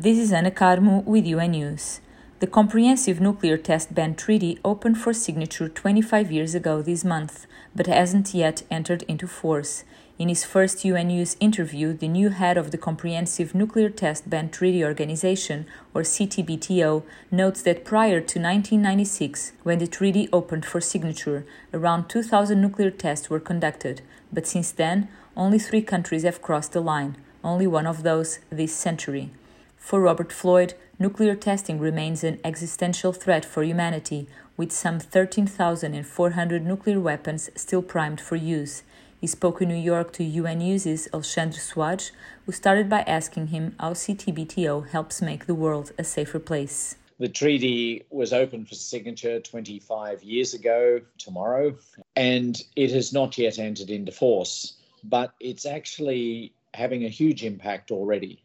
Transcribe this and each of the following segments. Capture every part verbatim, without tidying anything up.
This is Ana Carmo with U N News. The Comprehensive Nuclear Test Ban Treaty opened for signature twenty-five years ago this month, but hasn't yet entered into force. In his first U N News interview, the new head of the Comprehensive Nuclear Test Ban Treaty Organization, or C T B T O, notes that prior to nineteen ninety-six, when the treaty opened for signature, around two thousand nuclear tests were conducted, but since then, only three countries have crossed the line, only one of those this century. For Robert Floyd, nuclear testing remains an existential threat for humanity, with some thirteen thousand four hundred nuclear weapons still primed for use. He spoke in New York to U N News' Alexandre Soares, who started by asking him how C T B T O helps make the world a safer place. The treaty was open for signature twenty-five years ago tomorrow, and it has not yet entered into force, but it's actually having a huge impact already.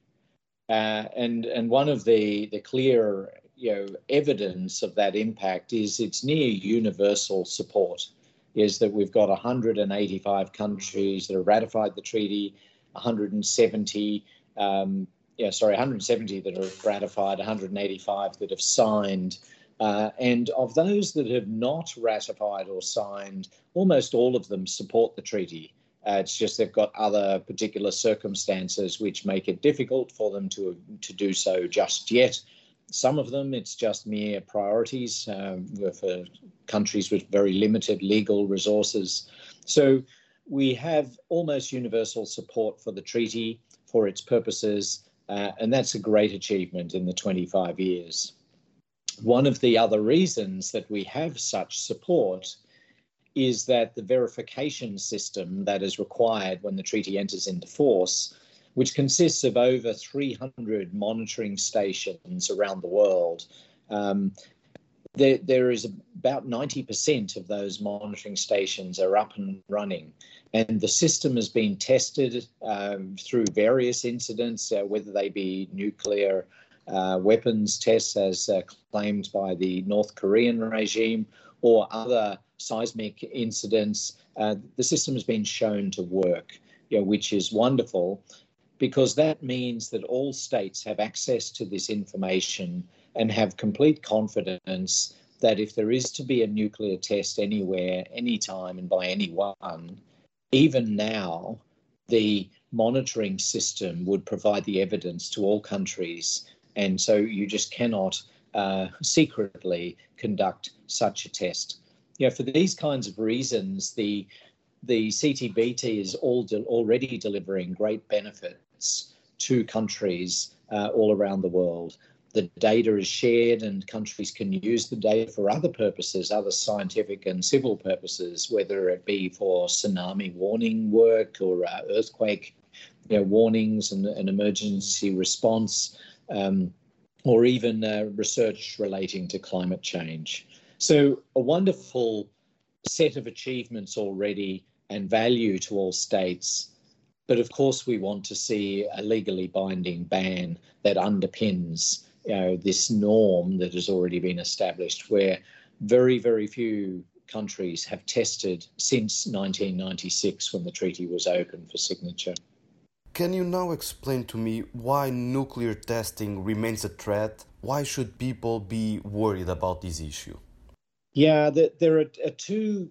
Uh, and and one of the, the clear you know, evidence of that impact is its near universal support, is that we've got one hundred eighty-five countries that have ratified the treaty, one hundred seventy, um, yeah, sorry, one hundred seventy that have ratified, one hundred eighty-five that have signed. Uh, and of those that have not ratified or signed, almost all of them support the treaty. Uh, it's just they've got other particular circumstances which make it difficult for them to, to do so just yet. Some of them, it's just mere priorities um, for countries with very limited legal resources. So we have almost universal support for the treaty, for its purposes, uh, and that's a great achievement in the twenty-five years. One of the other reasons that we have such support is that the verification system that is required when the treaty enters into force, which consists of over three hundred monitoring stations around the world, um, there, there is about ninety percent of those monitoring stations are up and running. And the system has been tested um, through various incidents, uh, whether they be nuclear uh, weapons tests as uh, claimed by the North Korean regime, or other seismic incidents. Uh, the system has been shown to work, you know, which is wonderful, because that means that all states have access to this information and have complete confidence that if there is to be a nuclear test anywhere, anytime, and by anyone, even now, the monitoring system would provide the evidence to all countries. And so you just cannot uh, secretly conduct such a test. You know, for these kinds of reasons, the the C T B T is all de- already delivering great benefits to countries uh, all around the world. The data is shared and countries can use the data for other purposes, other scientific and civil purposes, whether it be for tsunami warning work or uh, earthquake you know, warnings and, and emergency response, um, or even uh, research relating to climate change. So a wonderful set of achievements already and value to all states. But of course, we want to see a legally binding ban that underpins you know, this norm that has already been established, where very, very few countries have tested since nineteen ninety-six, when the treaty was open for signature. Can you now explain to me why nuclear testing remains a threat? Why should people be worried about this issue? Yeah, the, there are, are two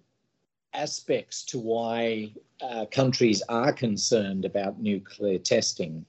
aspects to why uh, countries are concerned about nuclear testing.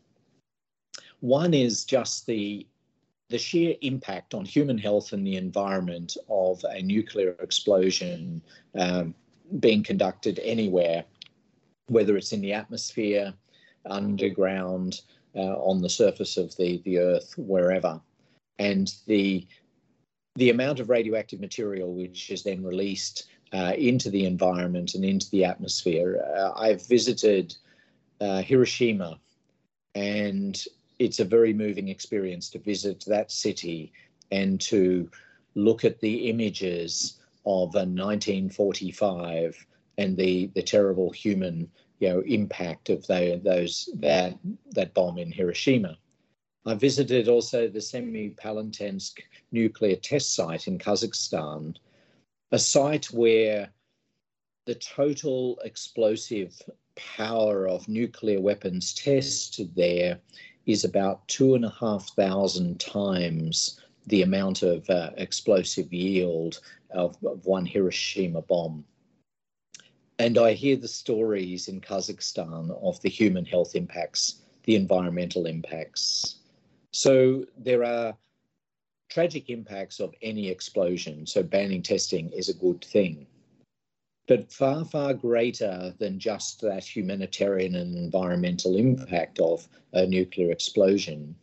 One is just the, the sheer impact on human health and the environment of a nuclear explosion um, being conducted anywhere, whether it's in the atmosphere, underground, uh, on the surface of the, the earth, wherever. And the the amount of radioactive material which is then released uh, into the environment and into the atmosphere. Uh, I've visited uh, Hiroshima, and it's a very moving experience to visit that city and to look at the images of uh, nineteen forty-five and the, the terrible human you know, impact of the, those that, that bomb in Hiroshima. I visited also the Semipalatinsk nuclear test site in Kazakhstan, a site where the total explosive power of nuclear weapons tested there is about two and a half thousand times the amount of uh, explosive yield of, of one Hiroshima bomb. And I hear the stories in Kazakhstan of the human health impacts, the environmental impacts. So there are tragic impacts of any explosion. So banning testing is a good thing. But far, far greater than just that humanitarian and environmental impact of a nuclear explosion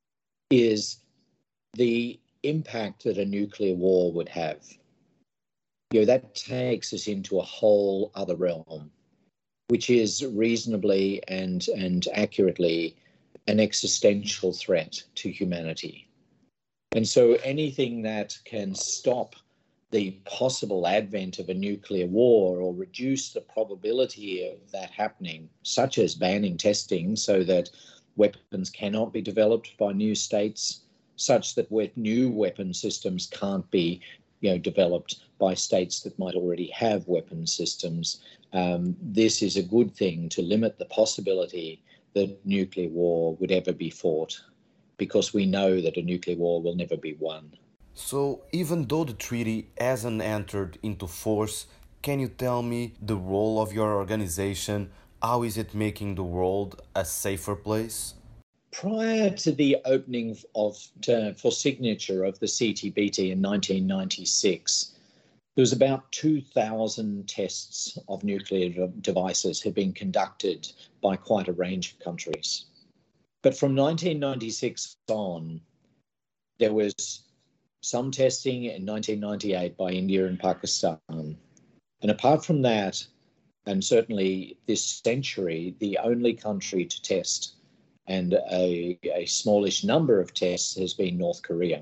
is the impact that a nuclear war would have. You know, that takes us into a whole other realm, which is reasonably and, and accurately an existential threat to humanity. And so anything that can stop the possible advent of a nuclear war or reduce the probability of that happening, such as banning testing so that weapons cannot be developed by new states, such that new weapon systems can't be you know, developed by states that might already have weapon systems. Um, this is a good thing to limit the possibility that nuclear war would ever be fought, because we know that a nuclear war will never be won. So, even though the treaty hasn't entered into force, can you tell me the role of your organization? How is it making the world a safer place? Prior to the opening of to, for signature of the C T B T in nineteen ninety-six, there was about two thousand tests of nuclear devices had been conducted by quite a range of countries. But from nineteen ninety-six on, there was some testing in nineteen ninety-eight by India and Pakistan. And apart from that, and certainly this century, the only country to test and a, a smallish number of tests has been North Korea.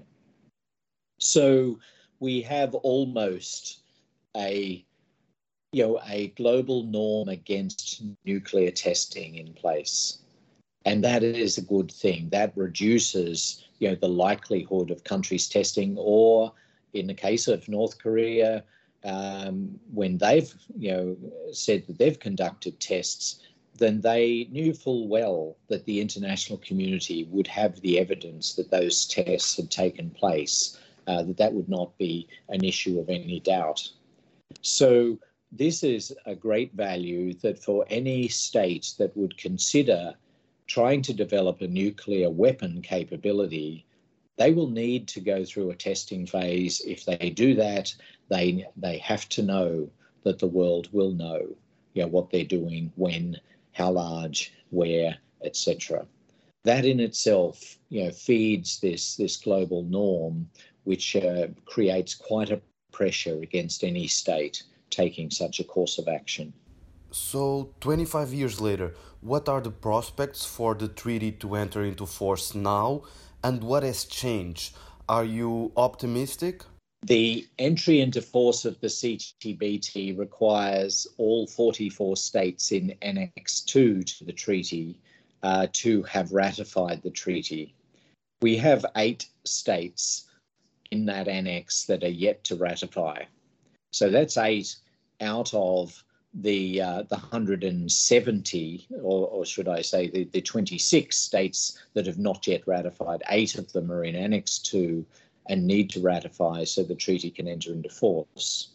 So we have almost a, you know, a global norm against nuclear testing in place. And that is a good thing. That reduces, you know, the likelihood of countries testing, or in the case of North Korea, um, when they've, you know, said that they've conducted tests, then they knew full well that the international community would have the evidence that those tests had taken place, uh, that that would not be an issue of any doubt. So this is a great value that for any state that would consider trying to develop a nuclear weapon capability, they will need to go through a testing phase. If they do that, they they have to know that the world will know, you know, what they're doing, when, how large, where, et cetera. That in itself, you know, feeds this this global norm, which uh, creates quite a pressure against any state taking such a course of action. So, twenty-five years later, what are the prospects for the treaty to enter into force now, and what has changed? Are you optimistic? The entry into force of the C T B T requires all forty-four states in Annex two to the treaty uh, to have ratified the treaty. We have eight states in that annex that are yet to ratify. So that's eight out of the uh, the one hundred seventy, or, or should I say the, the twenty-six states that have not yet ratified. Eight of them are in Annex two and need to ratify so the treaty can enter into force.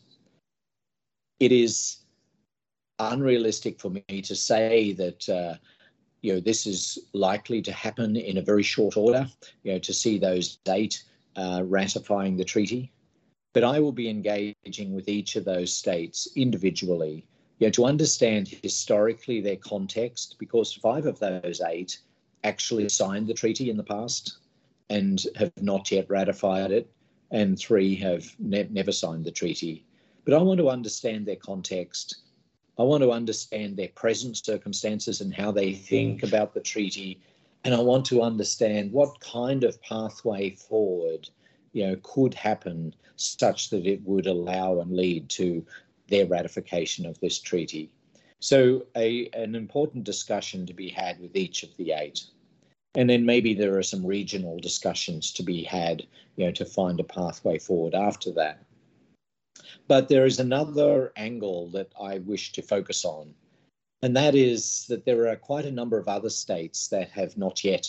It is unrealistic for me to say that uh, you know, this is likely to happen in a very short order, you know, to see those eight uh, ratifying the treaty. But I will be engaging with each of those states individually, you know, to understand historically their context, because five of those eight actually signed the treaty in the past and have not yet ratified it, and three have ne- never signed the treaty. But I want to understand their context. I want to understand their present circumstances and how they think about the treaty. And I want to understand what kind of pathway forward, you know, could happen such that it would allow and lead to their ratification of this treaty. So a, an important discussion to be had with each of the eight. And then maybe there are some regional discussions to be had, you know, to find a pathway forward after that. But there is another angle that I wish to focus on, and that is that there are quite a number of other states that have not yet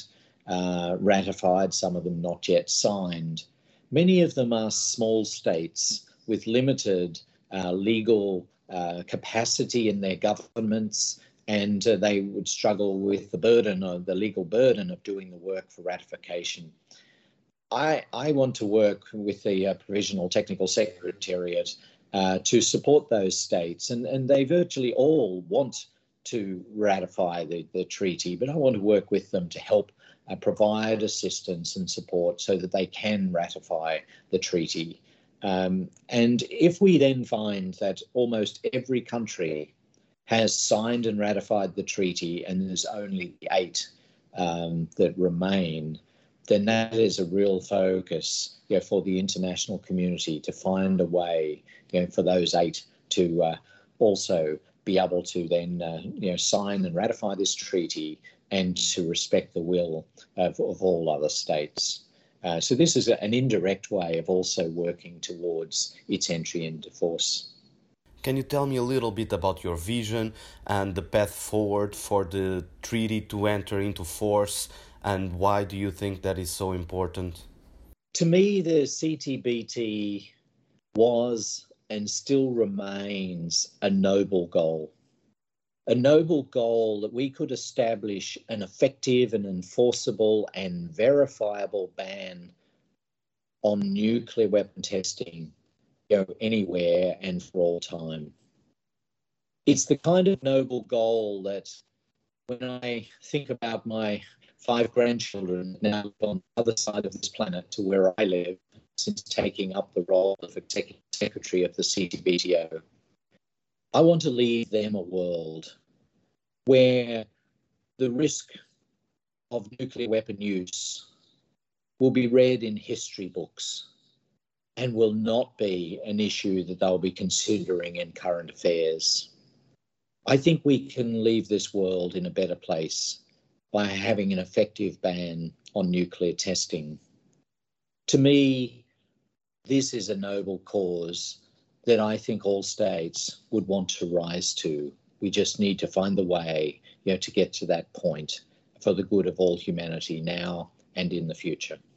uh, ratified, some of them not yet signed. Many of them are small states with limited uh, legal uh, capacity in their governments, and uh, they would struggle with the burden of the legal burden of doing the work for ratification. I, I want to work with the uh, Provisional Technical Secretariat uh, to support those states, and, and they virtually all want to ratify the, the treaty, but I want to work with them to help uh, provide assistance and support so that they can ratify the treaty. Um, and if we then find that almost every country has signed and ratified the treaty and there's only eight um, that remain, then that is a real focus, you know, for the international community to find a way, you know, for those eight to uh, also be able to then, uh, you know, sign and ratify this treaty and to respect the will of, of all other states. Uh, so this is an indirect way of also working towards its entry into force. Can you tell me a little bit about your vision and the path forward for the treaty to enter into force, and why do you think that is so important? To me, the C T B T was and still remains a noble goal. A noble goal that we could establish an effective and enforceable and verifiable ban on nuclear weapon testing, you know, anywhere and for all time. It's the kind of noble goal that when I think about my five grandchildren now on the other side of this planet to where I live since taking up the role of Executive Secretary of the C T B T O, I want to leave them a world where the risk of nuclear weapon use will be read in history books and will not be an issue that they'll be considering in current affairs. I think we can leave this world in a better place by having an effective ban on nuclear testing. To me, this is a noble cause that I think all states would want to rise to. We just need to find the way, you know, to get to that point for the good of all humanity now and in the future.